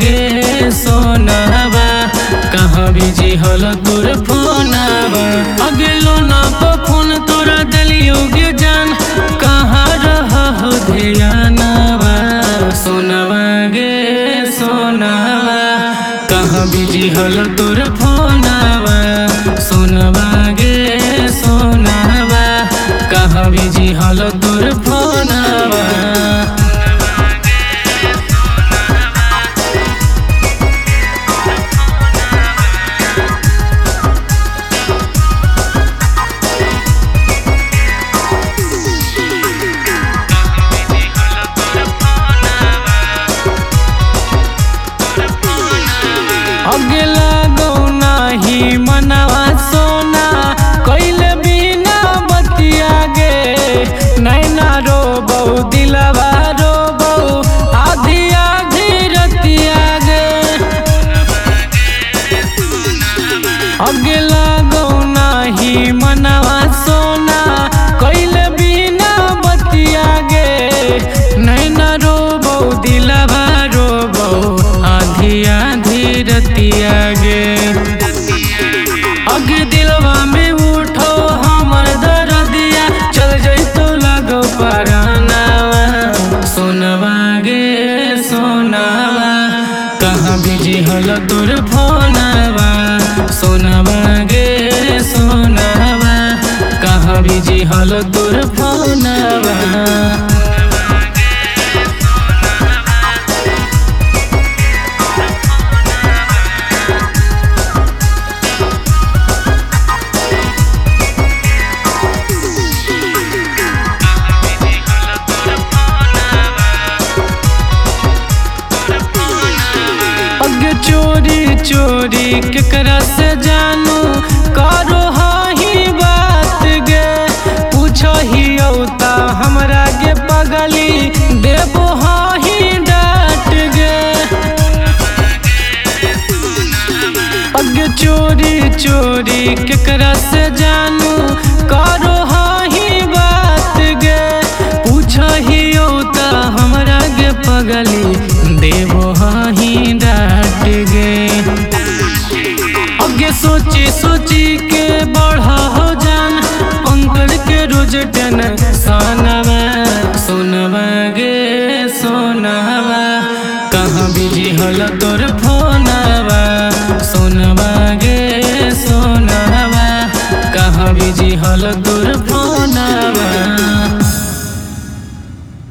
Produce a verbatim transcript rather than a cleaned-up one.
गे सोनावा कहाँ बिजी हल तोर फोनावा अगलो ना फोन तोरा दिलियो गे जान कहाँ रह हो ध्यानवा सोनावा गे सोनावा कहाँ बिजी हल तोर फोनावा सोनावा गे सोनावा कहाँ बिजी हल तोर फोनावा। अगला गौना ही मनावा सोना कैले बिना बतिया गे नैना रो बहु दिलवा रो बहु आधी आधी रतिया गे अगला गौना ही मनावा सोना कैले बिना बतिया गे नैना रो बहु दिलवा रो बहु आधी आधी रतिया गे अग दिलवा में उठो हमर दर्दिया चल जैतो लगो परानावा सोनवा गे सोनावा कहाँ बिजी हल तोर फोनावा सोनवा गे सोनावा कहाँ बिजी हल तोर फोनावा। चोरी चोरी केकरा से जानू करो ही बात गे पूछो ही औता हमरा गे पगली देबो ही डांट गे अगे चोरी चोरी केकरा से जानू करो ही बात गे पूछो ही औता हमरा गे पगली देबो ही डांट गे अगे सोची सोची के बढ़ा हो जान पंकड़ के रोज टन सोनावा सोनवा गे सोनावा कहाँ बिजी हल तोर फोनावा सोनवा गे सोनावा कहाँ बिजी हल